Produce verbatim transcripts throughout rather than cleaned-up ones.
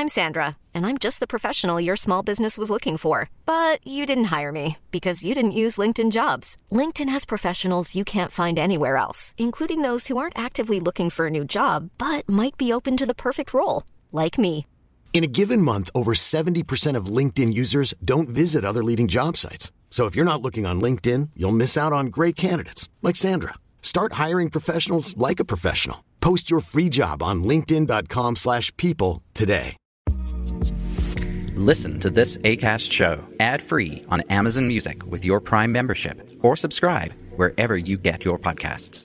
I'm Sandra, and I'm just the professional your small business was looking for. But you didn't hire me because you didn't use LinkedIn Jobs. LinkedIn has professionals you can't find anywhere else, including those who aren't actively looking for a new job, but might be open to the perfect role, like me. In a given month, over seventy percent of LinkedIn users don't visit other leading job sites. So if you're not looking on LinkedIn, you'll miss out on great candidates like Sandra. Start hiring professionals like a professional. Post your free job on linkedin.com slash people today. Listen to this Acast show ad-free on Amazon Music with your Prime membership or subscribe wherever you get your podcasts.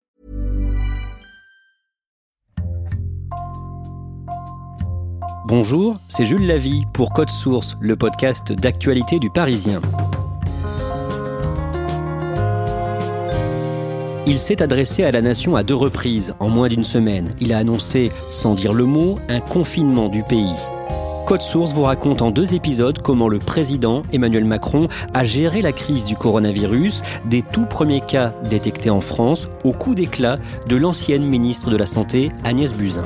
Bonjour, c'est Jules Lavie pour Code Source, le podcast d'actualité du Parisien. Il s'est adressé à la nation à deux reprises, en moins d'une semaine. Il a annoncé, sans dire le mot, un confinement du pays. Code Source vous raconte en deux épisodes comment le président Emmanuel Macron a géré la crise du coronavirus, des tout premiers cas détectés en France, au coup d'éclat de l'ancienne ministre de la Santé, Agnès Buzyn.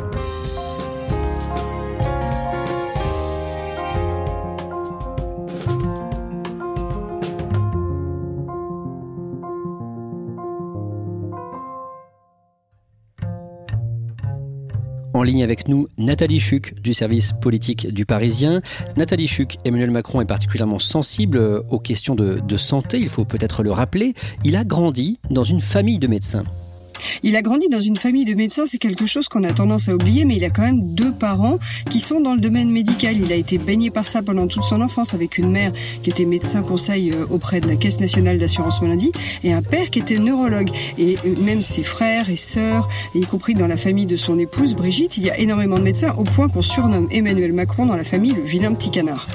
En ligne avec nous, Nathalie Chuc du service politique du Parisien. Nathalie Chuc, Emmanuel Macron est particulièrement sensible aux questions de, de santé, il faut peut-être le rappeler. Il a grandi dans une famille de médecins. Il a grandi dans une famille de médecins, c'est quelque chose qu'on a tendance à oublier, mais il a quand même deux parents qui sont dans le domaine médical. Il a été baigné par ça pendant toute son enfance avec une mère qui était médecin conseil auprès de la Caisse nationale d'assurance maladie et un père qui était neurologue. Et même ses frères et sœurs, y compris dans la famille de son épouse Brigitte, il y a énormément de médecins au point qu'on surnomme Emmanuel Macron dans la famille le vilain petit canard.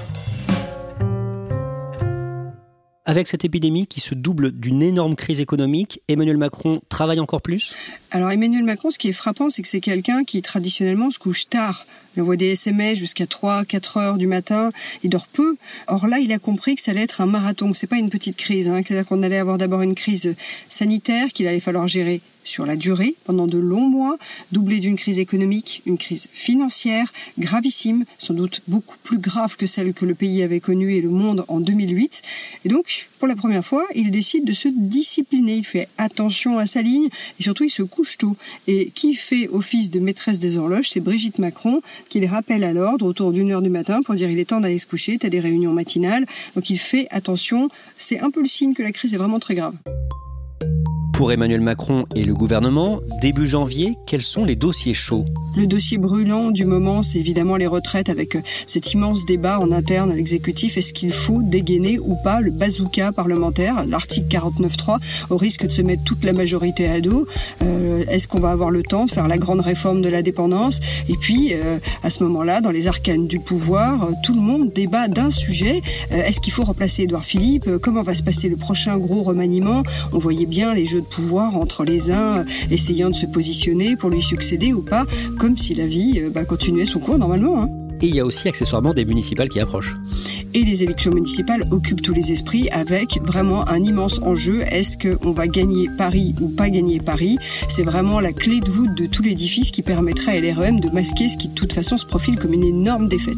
Avec cette épidémie qui se double d'une énorme crise économique, Emmanuel Macron travaille encore plus ? Alors Emmanuel Macron, ce qui est frappant, c'est que c'est quelqu'un qui traditionnellement se couche tard. Il envoie des S M S jusqu'à trois, quatre heures du matin. Il dort peu. Or là, il a compris que ça allait être un marathon. C'est pas une petite crise, hein. C'est-à-dire qu'on allait avoir d'abord une crise sanitaire qu'il allait falloir gérer sur la durée, pendant de longs mois, doublée d'une crise économique, une crise financière gravissime, sans doute beaucoup plus grave que celle que le pays avait connue et le monde en deux mille huit. Et donc, pour la première fois, il décide de se discipliner. Il fait attention à sa ligne et surtout, il se couche tôt. Et qui fait office de maîtresse des horloges, c'est Brigitte Macron, qui les rappelle à l'ordre autour d'une heure du matin pour dire il est temps d'aller se coucher, t'as des réunions matinales. Donc il fait attention. C'est un peu le signe que la crise est vraiment très grave. Pour Emmanuel Macron et le gouvernement, début janvier, quels sont les dossiers chauds ? Le dossier brûlant du moment, c'est évidemment les retraites avec cet immense débat en interne à l'exécutif. Est-ce qu'il faut dégainer ou pas le bazooka parlementaire, l'article quarante-neuf trois, au risque de se mettre toute la majorité à dos ? euh, Est-ce qu'on va avoir le temps de faire la grande réforme de la dépendance ? Et puis, euh, à ce moment-là, dans les arcanes du pouvoir, euh, tout le monde débat d'un sujet. Euh, est-ce qu'il faut remplacer Édouard Philippe ? euh, Comment va se passer le prochain gros remaniement ? On voyait bien les jeux de pouvoir entre les uns essayant de se positionner pour lui succéder ou pas, comme si la vie bah, continuait son cours normalement. Hein. Et il y a aussi accessoirement des municipales qui approchent. Et les élections municipales occupent tous les esprits avec vraiment un immense enjeu. Est-ce qu'on va gagner Paris ou pas gagner Paris ? C'est vraiment la clé de voûte de tout l'édifice qui permettrait à L R E M de masquer ce qui de toute façon se profile comme une énorme défaite.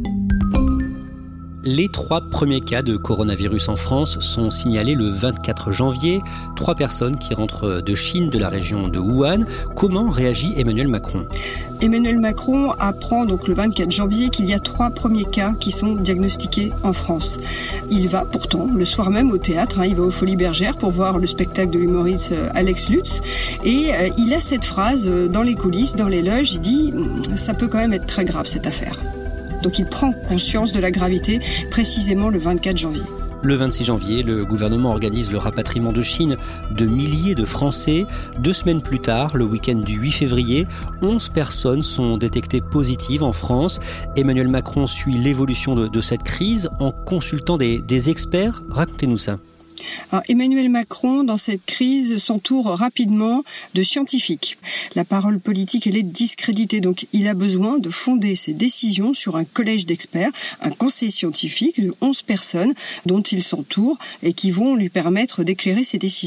Les trois premiers cas de coronavirus en France sont signalés le vingt-quatre janvier. Trois personnes qui rentrent de Chine, de la région de Wuhan. Comment réagit Emmanuel Macron ? Emmanuel Macron apprend donc le vingt-quatre janvier qu'il y a trois premiers cas qui sont diagnostiqués en France. Il va pourtant le soir même au théâtre, hein, il va aux Folies Bergères pour voir le spectacle de l'humoriste Alex Lutz et euh, il a cette phrase dans les coulisses, dans les loges, il dit « ça peut quand même être très grave cette affaire ». Donc il prend conscience de la gravité précisément le vingt-quatre janvier. Le vingt-six janvier, le gouvernement organise le rapatriement de Chine de milliers de Français. Deux semaines plus tard, le week-end du huit février, onze personnes sont détectées positives en France. Emmanuel Macron suit l'évolution de, de cette crise en consultant des, des experts. Racontez-nous ça. Alors, Emmanuel Macron, dans cette crise, s'entoure rapidement de scientifiques. La parole politique, elle est discréditée, donc il a besoin de fonder ses décisions sur un collège d'experts, un conseil scientifique de onze personnes dont il s'entoure et qui vont lui permettre d'éclairer ses décisions.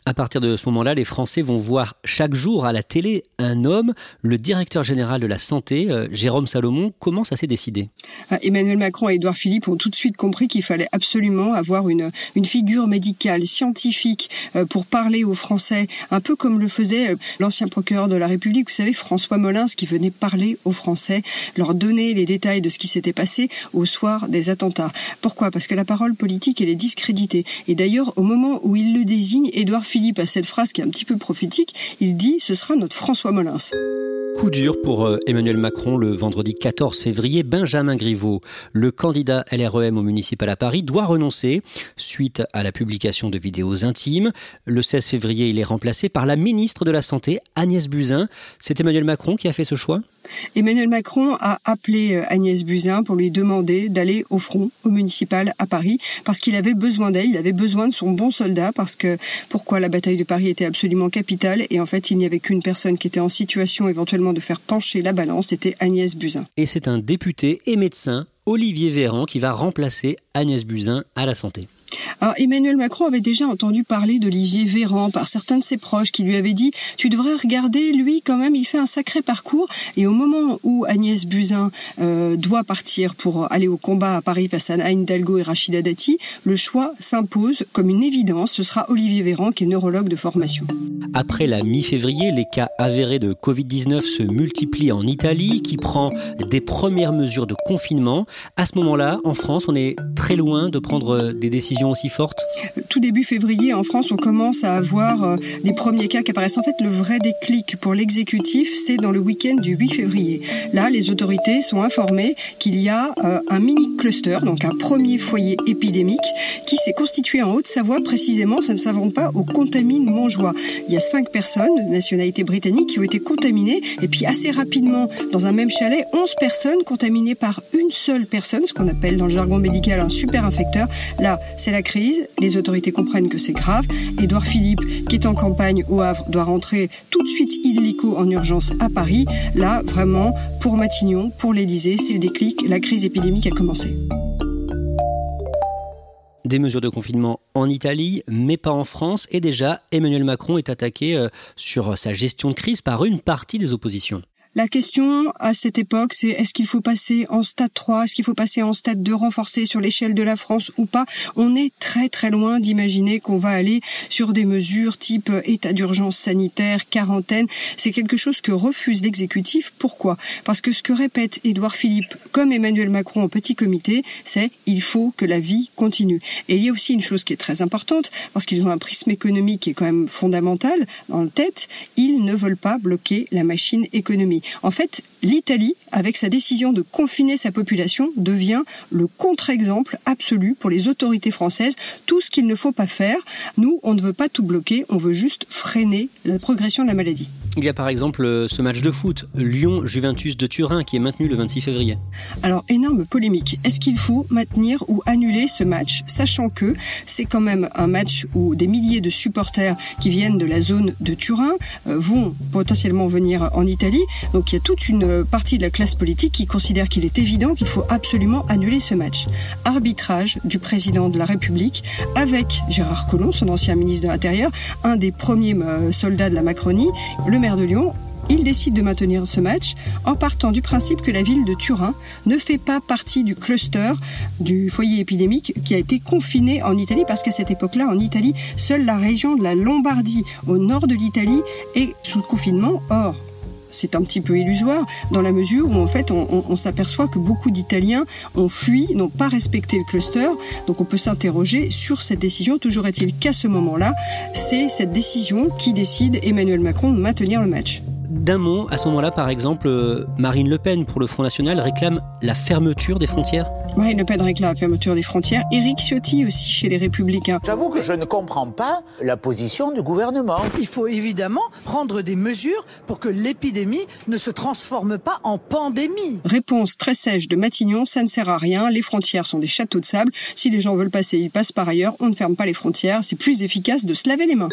À partir de ce moment-là, les Français vont voir chaque jour à la télé un homme, le directeur général de la santé, euh, Jérôme Salomon. Comment ça s'est décidé ? Emmanuel Macron et Édouard Philippe ont tout de suite compris qu'il fallait absolument avoir une, une figure médicale, scientifique, euh, pour parler aux Français, un peu comme le faisait euh, l'ancien procureur de la République, vous savez, François Molins, qui venait parler aux Français, leur donner les détails de ce qui s'était passé au soir des attentats. Pourquoi ? Parce que la parole politique, elle est discréditée. Et d'ailleurs, au moment où il le désigne, Édouard Philippe a cette phrase qui est un petit peu prophétique, il dit « ce sera notre François Molins ». Coup dur pour Emmanuel Macron le vendredi quatorze février. Benjamin Griveaux, le candidat L R E M au municipal à Paris, doit renoncer suite à la publication de vidéos intimes. Le seize février, il est remplacé par la ministre de la Santé, Agnès Buzyn. C'est Emmanuel Macron qui a fait ce choix ? Emmanuel Macron a appelé Agnès Buzyn pour lui demander d'aller au front, au municipal à Paris, parce qu'il avait besoin d'elle, il avait besoin de son bon soldat, parce que pourquoi la bataille de Paris était absolument capitale, et en fait il n'y avait qu'une personne qui était en situation éventuellement de faire pencher la balance, c'était Agnès Buzyn. Et c'est un député et médecin, Olivier Véran, qui va remplacer Agnès Buzyn à la santé. Alors, Emmanuel Macron avait déjà entendu parler d'Olivier Véran par certains de ses proches qui lui avaient dit « tu devrais regarder, lui quand même, il fait un sacré parcours ». Et au moment où Agnès Buzyn euh, doit partir pour aller au combat à Paris face à Anne Hidalgo et Rachida Dati, le choix s'impose comme une évidence, ce sera Olivier Véran qui est neurologue de formation. Après la mi-février, les cas avérés de covid dix-neuf se multiplient en Italie, qui prend des premières mesures de confinement. À ce moment-là, en France, on est très loin de prendre des décisions aussi fortes. Tout début février, en France, on commence à avoir euh, des premiers cas qui apparaissent. En fait, le vrai déclic pour l'exécutif, c'est dans le week-end du huit février. Là, les autorités sont informées qu'il y a euh, un mini-cluster, donc un premier foyer épidémique, qui s'est constitué en Haute-Savoie, précisément, ça ne s'invente pas, au Contamine-Montjoie. Il y a cinq personnes de nationalité britannique qui ont été contaminées, et puis assez rapidement, dans un même chalet, onze personnes contaminées par une seule personne, ce qu'on appelle dans le jargon médical un super infecteur. Là, c'est la crise, les autorités comprennent que c'est grave. Édouard Philippe, qui est en campagne au Havre, doit rentrer tout de suite illico en urgence à Paris. Là, vraiment, pour Matignon, pour l'Élysée, c'est le déclic, la crise épidémique a commencé. Des mesures de confinement en Italie, mais pas en France. Et déjà, Emmanuel Macron est attaqué sur sa gestion de crise par une partie des oppositions. La question à cette époque, c'est est-ce qu'il faut passer en stade trois, est-ce qu'il faut passer en stade deux renforcé sur l'échelle de la France ou pas ? On est très très loin d'imaginer qu'on va aller sur des mesures type état d'urgence sanitaire, quarantaine. C'est quelque chose que refuse l'exécutif. Pourquoi ? Parce que ce que répète Édouard Philippe comme Emmanuel Macron en petit comité, c'est il faut que la vie continue. Et il y a aussi une chose qui est très importante, parce qu'ils ont un prisme économique qui est quand même fondamental en tête, ils ne veulent pas bloquer la machine économique. En fait, l'Italie, avec sa décision de confiner sa population, devient le contre-exemple absolu pour les autorités françaises. Tout ce qu'il ne faut pas faire, nous, on ne veut pas tout bloquer, on veut juste freiner la progression de la maladie. Il y a par exemple ce match de foot, Lyon-Juventus de Turin, qui est maintenu le vingt-six février. Alors, énorme polémique. Est-ce qu'il faut maintenir ou annuler ce match, sachant que c'est quand même un match où des milliers de supporters qui viennent de la zone de Turin euh, vont potentiellement venir en Italie. Donc, il y a toute une partie de la classe politique qui considère qu'il est évident qu'il faut absolument annuler ce match. Arbitrage du président de la République avec Gérard Collomb, son ancien ministre de l'Intérieur, un des premiers euh, soldats de la Macronie, le maire de Lyon. Il décide de maintenir ce match en partant du principe que la ville de Turin ne fait pas partie du cluster du foyer épidémique qui a été confiné en Italie, parce qu'à cette époque-là, en Italie, seule la région de la Lombardie, au nord de l'Italie, est sous confinement. Or, c'est un petit peu illusoire dans la mesure où en fait on, on, on s'aperçoit que beaucoup d'Italiens ont fui, n'ont pas respecté le cluster. Donc on peut s'interroger sur cette décision. Toujours est-il qu'à ce moment-là, c'est cette décision qui décide Emmanuel Macron de maintenir le match. D'un mot, à ce moment-là, par exemple, Marine Le Pen, pour le Front National, réclame la fermeture des frontières. Marine Le Pen réclame la fermeture des frontières. Éric Ciotti aussi chez les Républicains. J'avoue que je ne comprends pas la position du gouvernement. Il faut évidemment prendre des mesures pour que l'épidémie ne se transforme pas en pandémie. Réponse très sèche de Matignon, ça ne sert à rien. Les frontières sont des châteaux de sable. Si les gens veulent passer, ils passent par ailleurs. On ne ferme pas les frontières. C'est plus efficace de se laver les mains.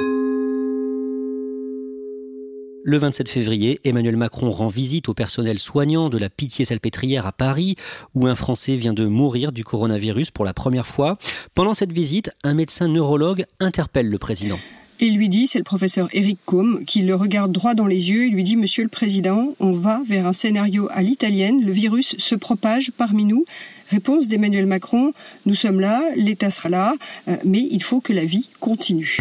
Le vingt-sept février, Emmanuel Macron rend visite au personnel soignant de la Pitié-Salpêtrière à Paris, où un Français vient de mourir du coronavirus pour la première fois. Pendant cette visite, un médecin neurologue interpelle le président. Et il lui dit, c'est le professeur Éric Côme, qui le regarde droit dans les yeux et lui dit « Monsieur le Président, on va vers un scénario à l'italienne, le virus se propage parmi nous ». Réponse d'Emmanuel Macron, nous sommes là, l'État sera là, mais il faut que la vie continue.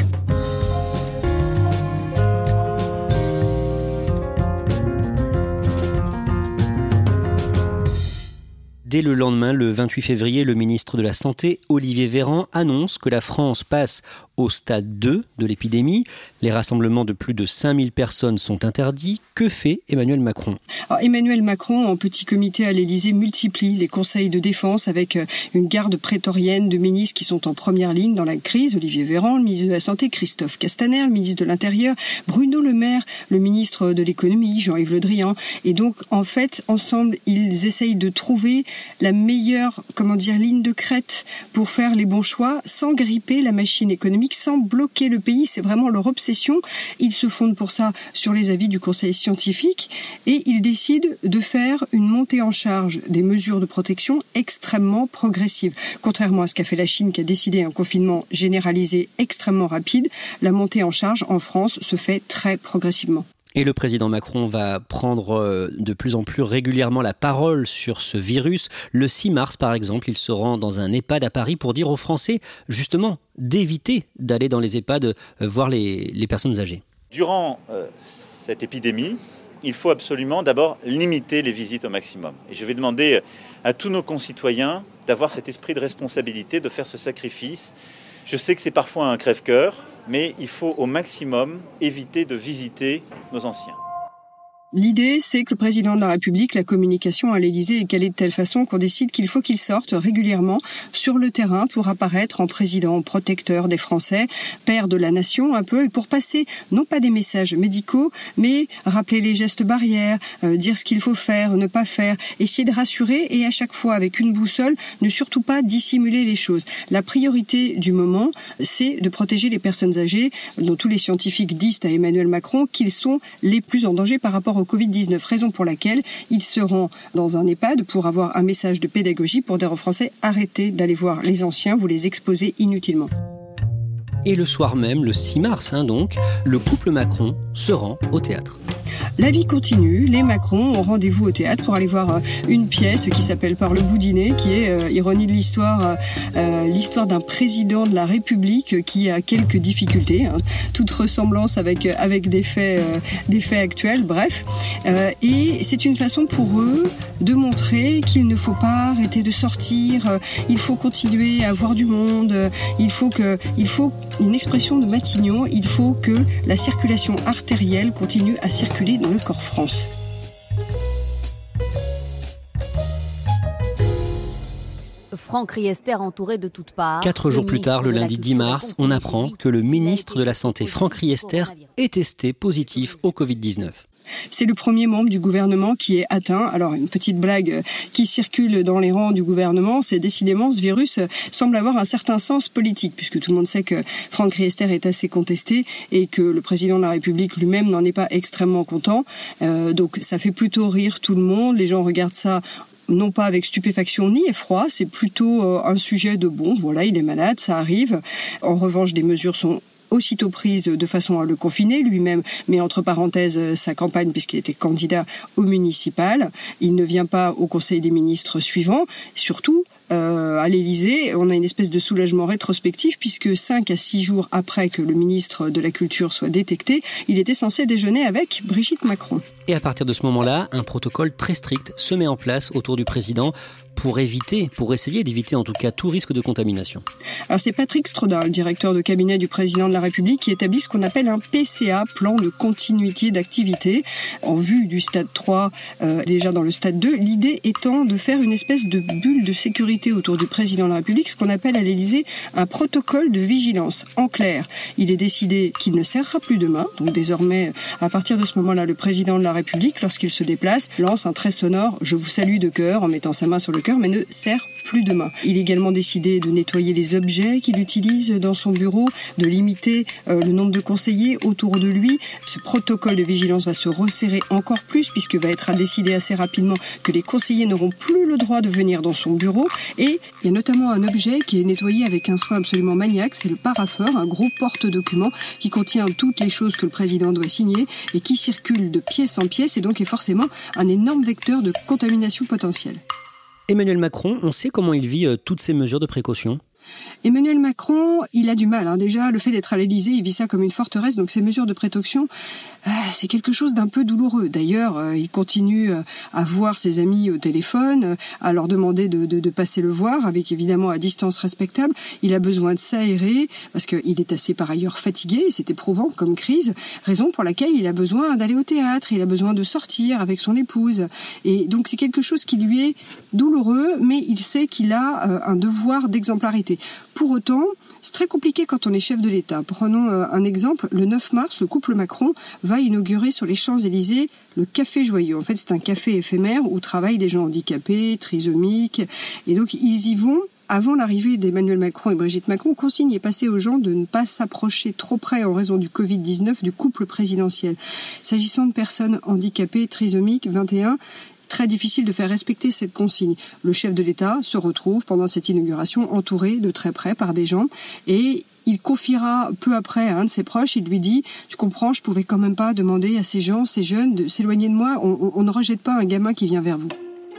Dès le lendemain, le vingt-huit février, le ministre de la Santé, Olivier Véran, annonce que la France passe au stade deux de l'épidémie. Les rassemblements de plus de cinq mille personnes sont interdits. Que fait Emmanuel Macron ? Alors, Emmanuel Macron, en petit comité à l'Élysée, multiplie les conseils de défense avec une garde prétorienne de ministres qui sont en première ligne dans la crise. Olivier Véran, le ministre de la Santé, Christophe Castaner, le ministre de l'Intérieur, Bruno Le Maire, le ministre de l'Économie, Jean-Yves Le Drian. Et donc, en fait, ensemble, ils essayent de trouver la meilleure, comment dire, ligne de crête pour faire les bons choix sans gripper la machine économique, sans bloquer le pays. C'est vraiment leur obsession. Ils se fondent pour ça sur les avis du Conseil scientifique et ils décident de faire une montée en charge des mesures de protection extrêmement progressive. Contrairement à ce qu'a fait la Chine qui a décidé un confinement généralisé extrêmement rapide, la montée en charge en France se fait très progressivement. Et le président Macron va prendre de plus en plus régulièrement la parole sur ce virus. Le six mars, par exemple, il se rend dans un EHPAD à Paris pour dire aux Français, justement, d'éviter d'aller dans les EHPAD voir les, les personnes âgées. Durant euh, cette épidémie, il faut absolument d'abord limiter les visites au maximum. Et je vais demander à tous nos concitoyens d'avoir cet esprit de responsabilité, de faire ce sacrifice. Je sais que c'est parfois un crève-cœur, mais il faut au maximum éviter de visiter nos anciens. L'idée, c'est que le président de la République, la communication à l'Élysée est calée de telle façon qu'on décide qu'il faut qu'il sorte régulièrement sur le terrain pour apparaître en président protecteur des Français, père de la nation un peu, et pour passer non pas des messages médicaux, mais rappeler les gestes barrières, euh, dire ce qu'il faut faire, ne pas faire, essayer de rassurer et à chaque fois avec une boussole, ne surtout pas dissimuler les choses. La priorité du moment, c'est de protéger les personnes âgées, dont tous les scientifiques disent à Emmanuel Macron qu'ils sont les plus en danger par rapport au covid dix-neuf, raison pour laquelle il se rend dans un EHPAD pour avoir un message de pédagogie pour dire aux Français « Arrêtez d'aller voir les anciens, vous les exposez inutilement ». Et le soir même, le six mars hein, donc, le couple Macron se rend au théâtre. La vie continue, les Macron ont rendez-vous au théâtre pour aller voir une pièce qui s'appelle Par le bout du nez, qui est, euh, ironie de l'histoire, euh, l'histoire d'un président de la République qui a quelques difficultés, hein, toute ressemblance avec avec des faits, euh, des faits actuels, bref. Euh, et c'est une façon pour eux de montrer qu'il ne faut pas arrêter de sortir, euh, il faut continuer à voir du monde, euh, il faut que, il faut une expression de Matignon, il faut que la circulation artérielle continue à circuler dans le corps France. Franck Riester entouré de toutes parts. Quatre jours plus tard, le lundi dix mars, on apprend que le ministre de la Santé, Franck Riester, est testé positif au covid dix-neuf. C'est le premier membre du gouvernement qui est atteint. Alors, une petite blague qui circule dans les rangs du gouvernement, c'est décidément ce virus semble avoir un certain sens politique, puisque tout le monde sait que Franck Riester est assez contesté et que le président de la République lui-même n'en est pas extrêmement content. Euh, donc, ça fait plutôt rire tout le monde. Les gens regardent ça non pas avec stupéfaction ni effroi, c'est plutôt euh, un sujet de bon, voilà, il est malade, ça arrive. En revanche, des mesures sont aussitôt prise de façon à le confiner. Lui-même met entre parenthèses sa campagne puisqu'il était candidat au municipal. Il ne vient pas au Conseil des ministres suivant. Surtout, Euh, à l'Élysée, on a une espèce de soulagement rétrospectif puisque cinq à six jours après que le ministre de la Culture soit détecté, il était censé déjeuner avec Brigitte Macron. Et à partir de ce moment-là, un protocole très strict se met en place autour du président pour éviter, pour essayer d'éviter en tout cas tout risque de contamination. Alors c'est Patrick Strodin, le directeur de cabinet du président de la République, qui établit ce qu'on appelle un P C A, plan de continuité d'activité, en vue du stade trois, euh, déjà dans le stade deux, l'idée étant de faire une espèce de bulle de sécurité autour du président de la République, ce qu'on appelle à l'Élysée un protocole de vigilance. En clair, il est décidé qu'il ne serrera plus de main, donc désormais, à partir de ce moment-là, le président de la République, lorsqu'il se déplace, lance un trait sonore « Je vous salue de cœur » en mettant sa main sur le cœur, mais ne serre plus demain. Il a également décidé de nettoyer les objets qu'il utilise dans son bureau, de limiter euh, le nombre de conseillers autour de lui. Ce protocole de vigilance va se resserrer encore plus puisque va être à décider assez rapidement que les conseillers n'auront plus le droit de venir dans son bureau. Et il y a notamment un objet qui est nettoyé avec un soin absolument maniaque, c'est le parapheur, un gros porte-document qui contient toutes les choses que le président doit signer et qui circule de pièce en pièce et donc est forcément un énorme vecteur de contamination potentielle. Emmanuel Macron, on sait comment il vit euh, toutes ces mesures de précaution ? Emmanuel Macron, il a du mal. Hein. Déjà, le fait d'être à l'Élysée, il vit ça comme une forteresse. Donc, ces mesures de précaution, euh, c'est quelque chose d'un peu douloureux. D'ailleurs, euh, il continue euh, à voir ses amis au téléphone, euh, à leur demander de, de, de passer le voir, avec évidemment à distance respectable. Il a besoin de s'aérer parce qu'il est assez par ailleurs fatigué. C'est éprouvant comme crise. Raison pour laquelle il a besoin d'aller au théâtre. Il a besoin de sortir avec son épouse. Et donc, c'est quelque chose qui lui est douloureux, mais il sait qu'il a euh, un devoir d'exemplarité. Pour autant, c'est très compliqué quand on est chef de l'État. Prenons un exemple. Le neuf mars, le couple Macron va inaugurer sur les Champs-Élysées le Café Joyeux. En fait, c'est un café éphémère où travaillent des gens handicapés, trisomiques. Et donc, ils y vont. Avant l'arrivée d'Emmanuel Macron et Brigitte Macron, consigne est passée aux gens de ne pas s'approcher trop près en raison du covid dix-neuf du couple présidentiel. S'agissant de personnes handicapées, trisomiques, vingt et un, très difficile de faire respecter cette consigne. Le chef de l'État se retrouve pendant cette inauguration entouré de très près par des gens et il confiera peu après à un de ses proches, il lui dit « Tu comprends, je pouvais quand même pas demander à ces gens, ces jeunes, de s'éloigner de moi, on, on, on ne rejette pas un gamin qui vient vers vous. »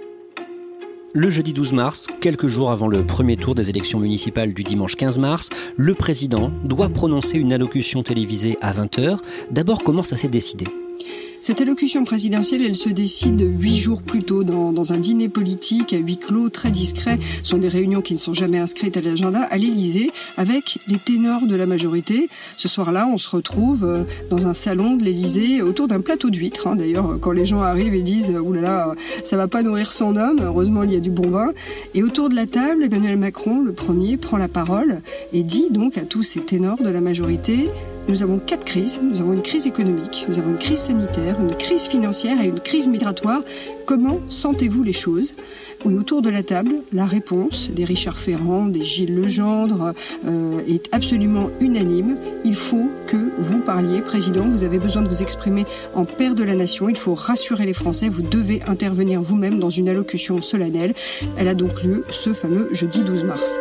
Le jeudi douze mars, quelques jours avant le premier tour des élections municipales du dimanche quinze mars, le président doit prononcer une allocution télévisée à vingt heures. D'abord, comment ça s'est décidé ? Cette allocution présidentielle, elle se décide huit jours plus tôt dans, dans un dîner politique à huis clos, très discret. Ce sont des réunions qui ne sont jamais inscrites à l'agenda, à l'Élysée, avec les ténors de la majorité. Ce soir-là, on se retrouve dans un salon de l'Élysée autour d'un plateau d'huîtres. Hein. D'ailleurs, quand les gens arrivent et disent « Ouh là là, ça va pas nourrir son homme », heureusement il y a du bon vin. Et autour de la table, Emmanuel Macron, le premier, prend la parole et dit donc à tous ces ténors de la majorité: nous avons quatre crises. Nous avons une crise économique, nous avons une crise sanitaire, une crise financière et une crise migratoire. Comment sentez-vous les choses ? Oui, autour de la table, la réponse des Richard Ferrand, des Gilles Legendre euh, est absolument unanime. Il faut que vous parliez, Président. Vous avez besoin de vous exprimer en père de la nation. Il faut rassurer les Français. Vous devez intervenir vous-même dans une allocution solennelle. Elle a donc lieu ce fameux jeudi douze mars.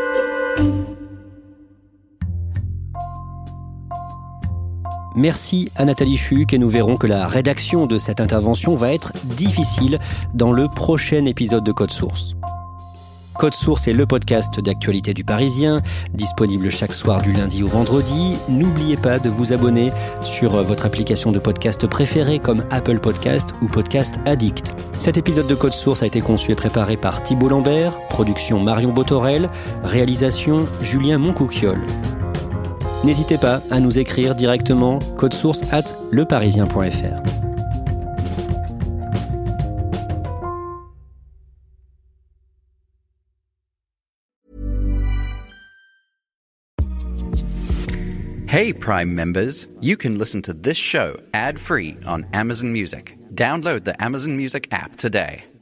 Merci à Nathalie Chuc et nous verrons que la rédaction de cette intervention va être difficile dans le prochain épisode de Code Source. Code Source est le podcast d'actualité du Parisien, disponible chaque soir du lundi au vendredi. N'oubliez pas de vous abonner sur votre application de podcast préférée comme Apple Podcast ou Podcast Addict. Cet épisode de Code Source a été conçu et préparé par Thibault Lambert, production Marion Botorel, réalisation Julien Moncouquiol. N'hésitez pas à nous écrire directement codesource arobase leparisien point f r. Hey, Prime members, you can listen to this show ad-free on Amazon Music. Download the Amazon Music app today.